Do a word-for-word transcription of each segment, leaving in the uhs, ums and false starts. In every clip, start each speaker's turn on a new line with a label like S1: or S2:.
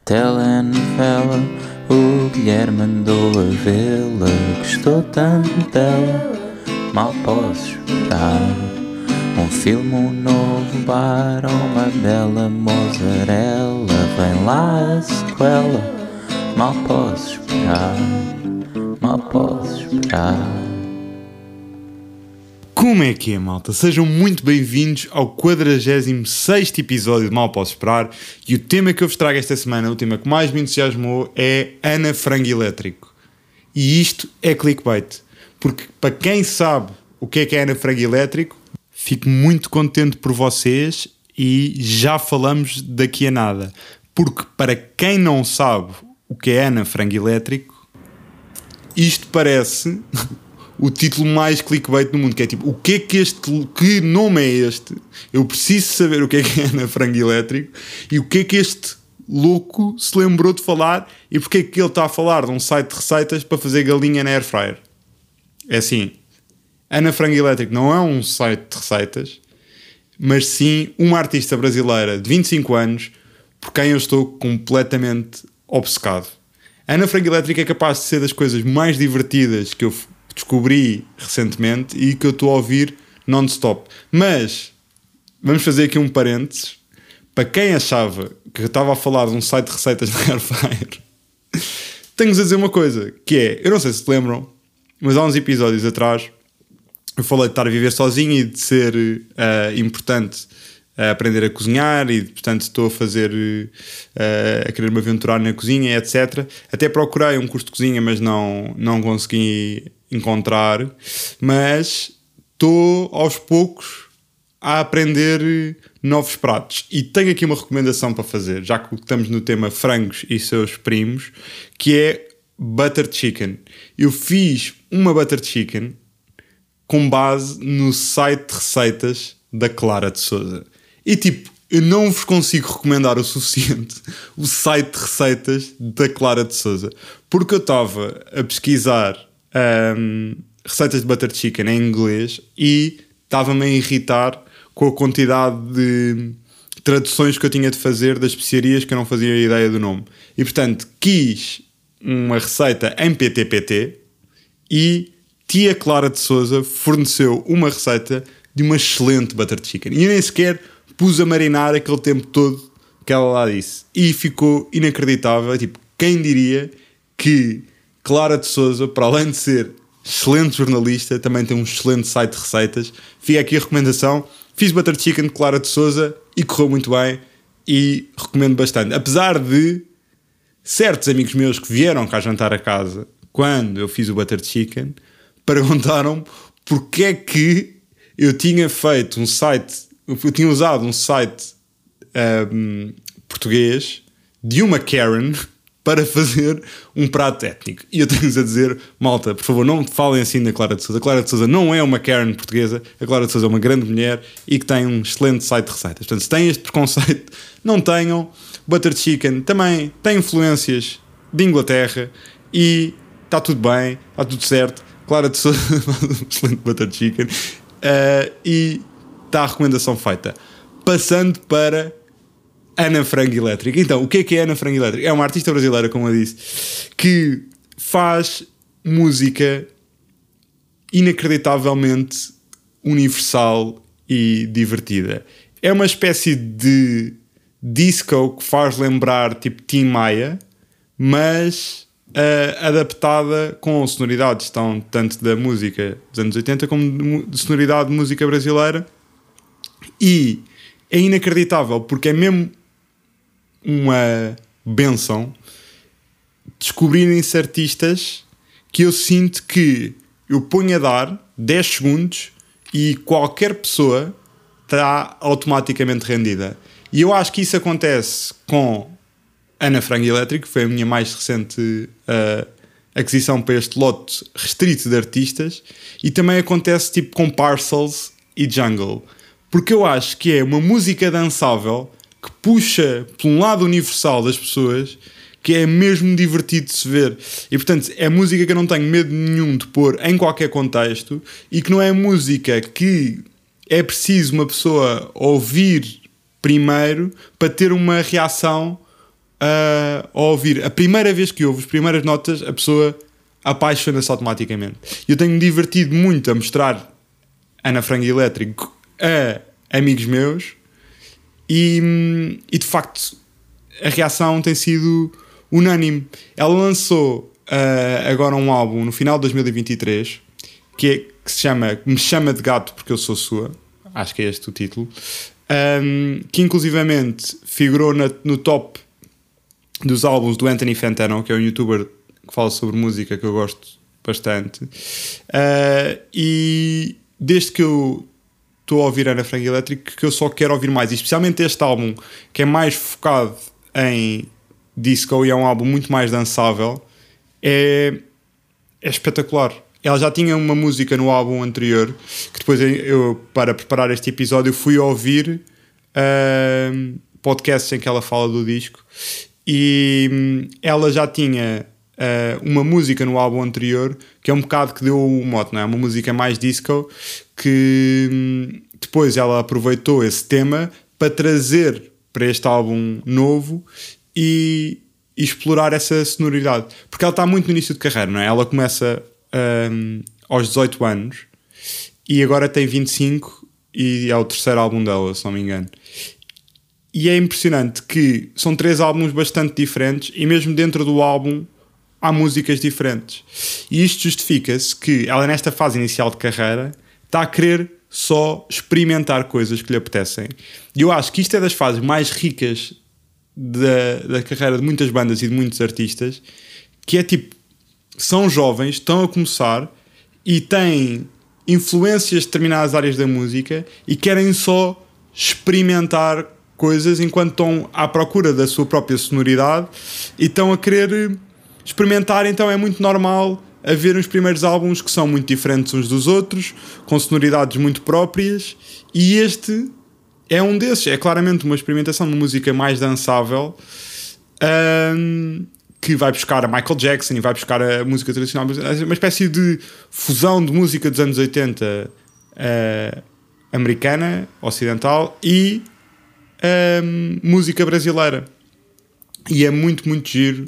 S1: telenovela, o Guilherme andou a vê-la, gostou tanto dela, mal posso esperar. Um filme, um novo bar, uma bela mozzarella, vem lá a sequela, mal posso esperar, mal posso esperar.
S2: Como é que é, malta? Sejam muito bem-vindos ao quadragésimo sexto episódio de Mal Posso Esperar, e o tema que eu vos trago esta semana, o tema que mais me entusiasmou, é Ana Frango Elétrico. E isto é clickbait, porque para quem sabe o que é que é Ana Frango Elétrico, fico muito contente por vocês e já falamos daqui a nada. Porque para quem não sabe o que é Ana Frango Elétrico, isto parece o título mais clickbait do mundo, que é tipo, o que é que este, que nome é este? Eu preciso saber o que é que é Ana Frango Elétrico e o que é que este louco se lembrou de falar e porque é que ele está a falar de um site de receitas para fazer galinha na airfryer. É assim, Ana Frango Elétrico não é um site de receitas, mas sim uma artista brasileira de vinte e cinco anos por quem eu estou completamente obcecado. Ana Frango Elétrico é capaz de ser das coisas mais divertidas que eu descobri recentemente e que eu estou a ouvir non-stop. Mas vamos fazer aqui um parênteses. Para quem achava que eu estava a falar de um site de receitas de airfryer, tenho-vos a dizer uma coisa, que é, eu não sei se te lembram, mas há uns episódios atrás eu falei de estar a viver sozinho e de ser uh, importante uh, aprender a cozinhar e, portanto, estou a fazer uh, a querer-me aventurar na cozinha, etcétera. Até procurei um curso de cozinha, mas não, não consegui encontrar, mas estou aos poucos a aprender novos pratos e tenho aqui uma recomendação para fazer, já que estamos no tema frangos e seus primos, que é butter chicken. Eu fiz uma butter chicken com base no site de receitas da Clara de Souza e tipo, eu não vos consigo recomendar o suficiente o site de receitas da Clara de Souza, porque eu estava a pesquisar Um, receitas de butter chicken em inglês e estava-me a irritar com a quantidade de traduções que eu tinha de fazer das especiarias que eu não fazia ideia do nome. E portanto quis uma receita em P T P T e tia Clara de Souza forneceu uma receita de uma excelente butter chicken. E eu nem sequer pus a marinar aquele tempo todo que ela lá disse. E ficou inacreditável. Tipo, quem diria que Clara de Souza, para além de ser excelente jornalista, também tem um excelente site de receitas. Fica aqui a recomendação. Fiz butter chicken de Clara de Souza e correu muito bem e recomendo bastante. Apesar de certos amigos meus que vieram cá jantar a casa quando eu fiz o butter chicken perguntaram porque é que eu tinha feito um site, eu tinha usado um site um, português de uma Karen para fazer um prato étnico. E eu tenho-vos a dizer, malta, por favor, não falem assim da Clara de Souza. A Clara de Souza não é uma Karen portuguesa. A Clara de Souza é uma grande mulher e que tem um excelente site de receitas. Portanto, se têm este preconceito, não tenham. Butter chicken também tem influências de Inglaterra e está tudo bem, está tudo certo. Clara de Souza faz um excelente butter chicken uh, e está a recomendação feita. Passando para Ana Frango Elétrico. Então, o que é que é Ana Frango Elétrico? É uma artista brasileira, como eu disse, que faz música inacreditavelmente universal e divertida. É uma espécie de disco que faz lembrar tipo Tim Maia, mas uh, adaptada com sonoridades tão, tanto da música dos anos oitenta como de sonoridade de música brasileira. E é inacreditável porque é mesmo uma benção descobrirem-se artistas que eu sinto que eu ponho a dar dez segundos e qualquer pessoa está automaticamente rendida. E eu acho que isso acontece com Ana Frango Elétrico, que foi a minha mais recente uh, aquisição para este lote restrito de artistas, e também acontece tipo com Parcels e Jungle, porque eu acho que é uma música dançável que puxa por um lado universal das pessoas, que é mesmo divertido de se ver. E portanto é música que eu não tenho medo nenhum de pôr em qualquer contexto e que não é música que é preciso uma pessoa ouvir primeiro para ter uma reação a, a ouvir. A primeira vez que ouve as primeiras notas, a pessoa apaixona-se automaticamente. Eu tenho-me divertido muito a mostrar Ana Frango Elétrico a amigos meus e, e de facto a reação tem sido unânime. Ela lançou uh, agora um álbum no final de dois mil e vinte e três que, é, que se chama Me Chama de Gato Porque Eu Sou Sua, acho que é este o título, um, que inclusivamente figurou na, no top dos álbuns do Anthony Fantano, que é um youtuber que fala sobre música que eu gosto bastante, uh, e desde que eu estou a ouvir Ana Frango Elétrico que eu só quero ouvir mais, e especialmente este álbum que é mais focado em disco e é um álbum muito mais dançável, é, é espetacular. Ela já tinha uma música no álbum anterior que depois eu, para preparar este episódio, fui ouvir uh, podcasts em que ela fala do disco, e um, ela já tinha uh, uma música no álbum anterior que é um bocado que deu o mote, não é? Uma música mais disco que um, depois ela aproveitou esse tema para trazer para este álbum novo e, e explorar essa sonoridade, porque ela está muito no início de carreira, não é? Ela começa um, aos dezoito anos e agora tem vinte e cinco e é o terceiro álbum dela, se não me engano. E é impressionante que são três álbuns bastante diferentes e mesmo dentro do álbum há músicas diferentes. E isto justifica-se que ela, nesta fase inicial de carreira, está a querer só experimentar coisas que lhe apetecem. E eu acho que isto é das fases mais ricas da, da carreira de muitas bandas e de muitos artistas, que é tipo, são jovens, estão a começar e têm influências de determinadas áreas da música e querem só experimentar coisas enquanto estão à procura da sua própria sonoridade e estão a querer experimentar. Então é muito normal haver uns primeiros álbuns que são muito diferentes uns dos outros, com sonoridades muito próprias, e este é um desses. É claramente uma experimentação de uma música mais dançável, um, que vai buscar a Michael Jackson e vai buscar a música tradicional, uma espécie de fusão de música dos anos oitenta uh, americana, ocidental, e um, música brasileira. E é muito, muito giro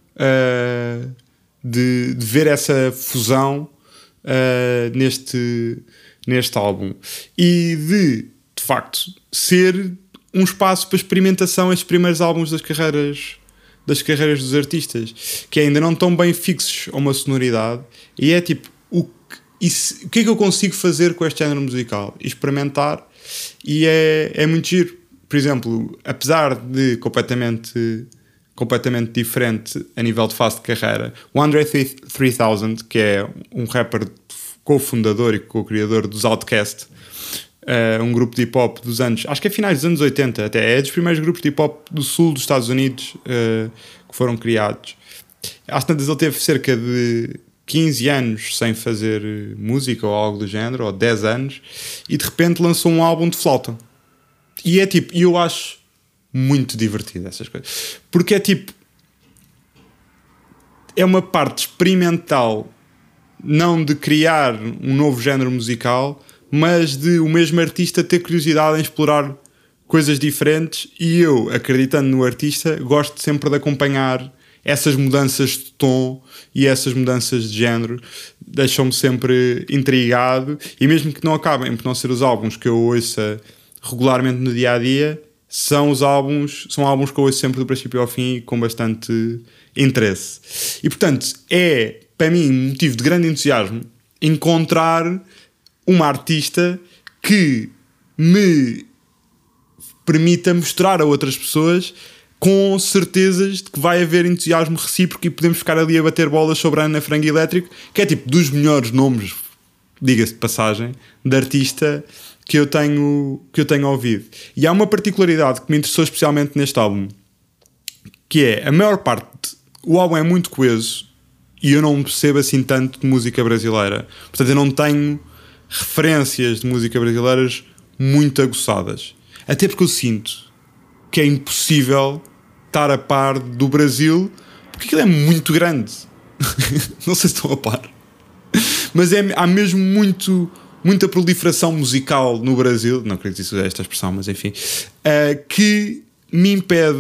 S2: uh, de, de ver essa fusão uh, neste, neste álbum, e de, de facto, ser um espaço para experimentação estes primeiros álbuns das carreiras das carreiras dos artistas, que ainda não estão bem fixos a uma sonoridade, e é tipo, o que, isso, o que é que eu consigo fazer com este género musical? Experimentar, e é, é muito giro. Por exemplo, apesar de completamente, completamente diferente a nível de fase de carreira, o Andre three thousand, que é um rapper cofundador e co-criador dos Outkast, Uh, um grupo de hip-hop dos anos, acho que é finais dos anos oitenta até, é dos primeiros grupos de hip-hop do sul dos Estados Unidos uh, que foram criados. Às tantas ele teve cerca de quinze anos sem fazer música ou algo do género, ou dez anos, e de repente lançou um álbum de flauta. E é tipo, e eu acho muito divertido essas coisas, porque é tipo, é uma parte experimental, não de criar um novo género musical, mas de o mesmo artista ter curiosidade em explorar coisas diferentes, e eu, acreditando no artista, gosto sempre de acompanhar essas mudanças de tom e essas mudanças de género, deixam-me sempre intrigado, e mesmo que não acabem por não ser os álbuns que eu ouça regularmente no dia-a-dia, são os álbuns, são álbuns que eu ouço sempre do princípio ao fim e com bastante interesse. E portanto, é para mim um motivo de grande entusiasmo encontrar uma artista que me permita mostrar a outras pessoas com certezas de que vai haver entusiasmo recíproco e podemos ficar ali a bater bolas sobre a Ana Frango Elétrico, que é tipo dos melhores nomes, diga-se de passagem, de artista que eu tenho, que eu tenho ouvido. E há uma particularidade que me interessou especialmente neste álbum, que é, a maior parte, o álbum é muito coeso e eu não percebo assim tanto de música brasileira. Portanto, eu não tenho referências de música brasileiras muito aguçadas, até porque eu sinto que é impossível estar a par do Brasil, porque aquilo é muito grande. Não sei se estão a par, mas é, há mesmo muito, muita proliferação musical no Brasil, não acredito que isso é esta expressão, mas enfim, uh, que me impede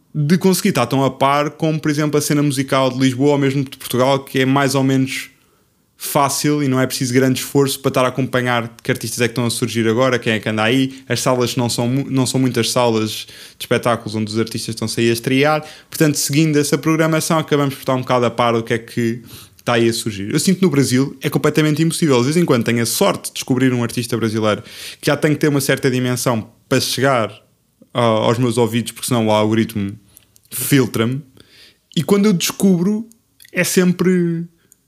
S2: de conseguir estar tão a par como, por exemplo, a cena musical de Lisboa ou mesmo de Portugal, que é mais ou menos fácil e não é preciso grande esforço para estar a acompanhar que artistas é que estão a surgir agora, quem é que anda aí. As salas não são, não são muitas salas de espetáculos onde os artistas estão a estrear, portanto, seguindo essa programação, acabamos por estar um bocado a par do que é que está aí a surgir. Eu sinto que no Brasil é completamente impossível. De vez em quando tenho a sorte de descobrir um artista brasileiro que já tem que ter uma certa dimensão para chegar uh, aos meus ouvidos, porque senão o algoritmo filtra-me, e quando eu descubro é sempre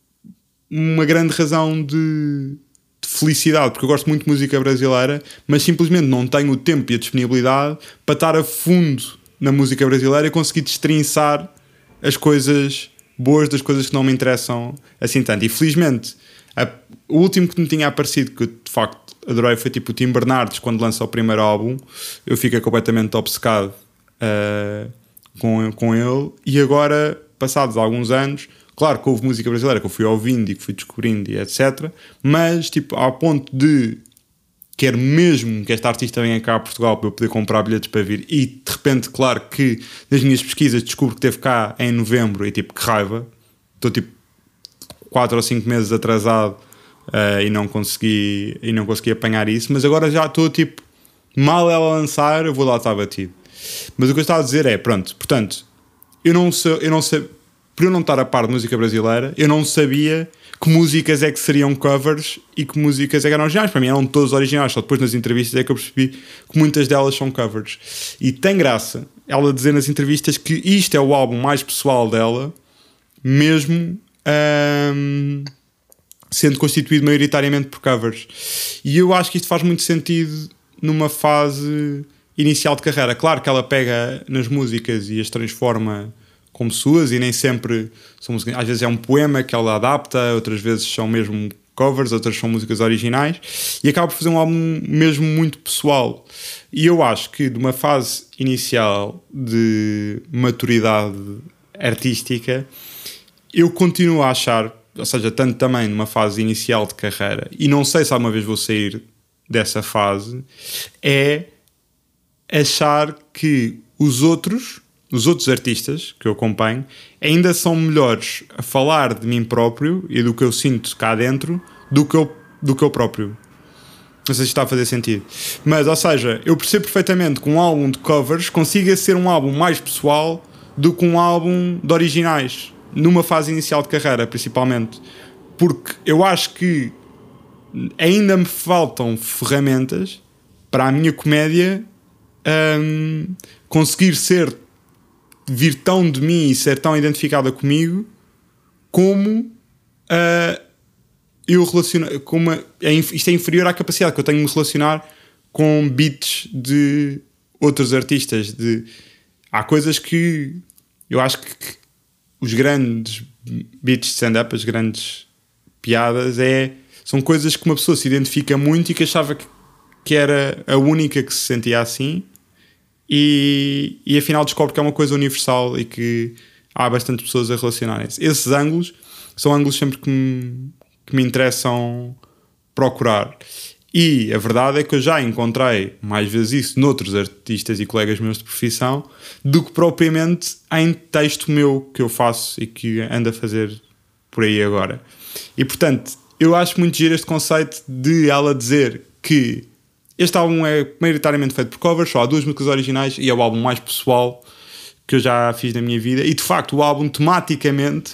S2: uma grande razão de, de felicidade, porque eu gosto muito de música brasileira, mas simplesmente não tenho o tempo e a disponibilidade para estar a fundo na música brasileira e conseguir destrinçar as coisas boas das coisas que não me interessam assim tanto. E felizmente a, o último que me tinha aparecido, que eu de facto adorei, foi tipo o Tim Bernardes, quando lança o primeiro álbum. Eu fiquei completamente obcecado uh, com, com ele, e agora, passados alguns anos, claro que houve música brasileira que eu fui ouvindo e que fui descobrindo e etcétera, mas tipo, ao ponto de quero mesmo que esta artista venha cá a Portugal para eu poder comprar bilhetes para vir, e de repente, claro que nas minhas pesquisas descubro que esteve cá em novembro e tipo, que raiva, estou tipo quatro ou cinco meses atrasado uh, e, não consegui, e não consegui apanhar isso, mas agora já estou tipo, mal ela lançar eu vou lá estar batido. Mas o que eu estava a dizer é, pronto, portanto, eu não sei, eu não sei, por eu não estar a par de música brasileira, eu não sabia que músicas é que seriam covers e que músicas é que eram originais. Para mim eram todas originais, só depois nas entrevistas é que eu percebi que muitas delas são covers. E tem graça ela dizer nas entrevistas que isto é o álbum mais pessoal dela, mesmo hum, sendo constituído maioritariamente por covers. E eu acho que isto faz muito sentido numa fase inicial de carreira. Claro que ela pega nas músicas e as transforma como suas, e nem sempre são músicas, às vezes é um poema que ela adapta, outras vezes são mesmo covers, outras são músicas originais, e acaba por fazer um álbum mesmo muito pessoal. E eu acho que de uma fase inicial de maturidade artística, eu continuo a achar, ou seja, tanto também numa fase inicial de carreira, e não sei se alguma vez vou sair dessa fase, é achar que os outros os outros artistas que eu acompanho ainda são melhores a falar de mim próprio e do que eu sinto cá dentro do que eu, do que eu próprio. Não sei se está a fazer sentido. Mas, ou seja, eu percebo perfeitamente que um álbum de covers consiga ser um álbum mais pessoal do que um álbum de originais, numa fase inicial de carreira, principalmente. Porque eu acho que ainda me faltam ferramentas para a minha comédia hum, conseguir ser vir tão de mim e ser tão identificada comigo como uh, eu relaciono, como é, isto é inferior à capacidade que eu tenho de me relacionar com beats de outros artistas. De, há coisas que eu acho que, que os grandes beats de stand-up, as grandes piadas, é, são coisas que uma pessoa se identifica muito e que achava que, que era a única que se sentia assim. E, e afinal descobre que é uma coisa universal e que há bastante pessoas a relacionarem-se. Esses ângulos são ângulos sempre que me, que me interessam procurar. E a verdade é que eu já encontrei mais vezes isso noutros artistas e colegas meus de profissão do que propriamente em texto meu que eu faço e que ando a fazer por aí agora. E portanto, eu acho muito giro este conceito de ela dizer que este álbum é maioritariamente feito por covers, só há duas músicas originais e é o álbum mais pessoal que eu já fiz na minha vida. E de facto o álbum tematicamente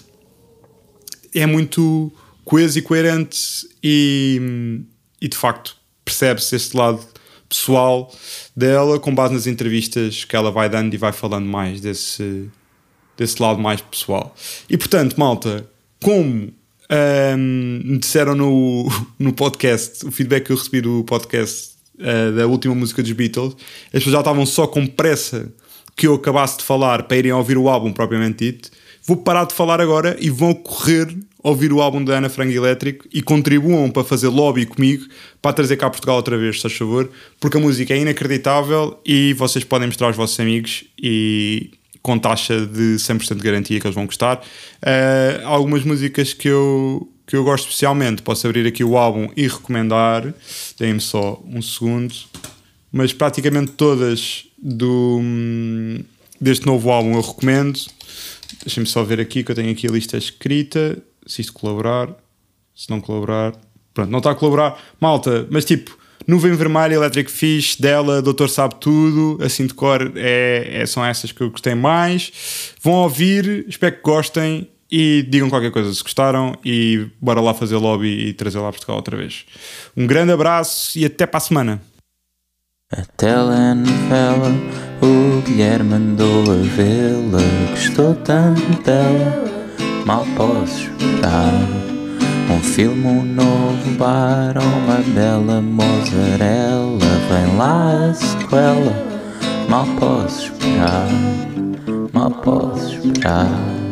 S2: é muito coeso e coerente e, e de facto percebe-se este lado pessoal dela com base nas entrevistas que ela vai dando e vai falando mais desse, desse lado mais pessoal. E portanto, malta, como um, me disseram no, no podcast, o feedback que eu recebi do podcast Uh, da última música dos Beatles, as pessoas já estavam só com pressa que eu acabasse de falar para irem ouvir o álbum propriamente dito. Vou parar de falar agora e vão correr ouvir o álbum da Ana Frango Elétrico e contribuam para fazer lobby comigo para trazer cá a Portugal outra vez, se faz favor, porque a música é inacreditável e vocês podem mostrar aos vossos amigos e com taxa de cem por cento de garantia que eles vão gostar. Uh, algumas músicas que eu que eu gosto especialmente, posso abrir aqui o álbum e recomendar, deem-me só um segundo, mas praticamente todas do, deste novo álbum eu recomendo. Deixem-me só ver aqui que eu tenho aqui a lista escrita. Se isto colaborar, se não colaborar, pronto, não está a colaborar, malta, mas tipo, Nuvem Vermelha, Electric Fish, dela, Doutor Sabe Tudo, assim de cor, é, é, são essas que eu gostei mais. Vão ouvir, espero que gostem e digam qualquer coisa se gostaram e bora lá fazer lobby e trazer lá a Portugal outra vez. Um grande abraço e até para a semana.
S1: A telenovela, o Guilherme andou a vê-la, gostou tanto dela, mal posso esperar. Um filme, um novo bar, uma bela mozzarella, vem lá a sequela, mal posso esperar, mal posso esperar.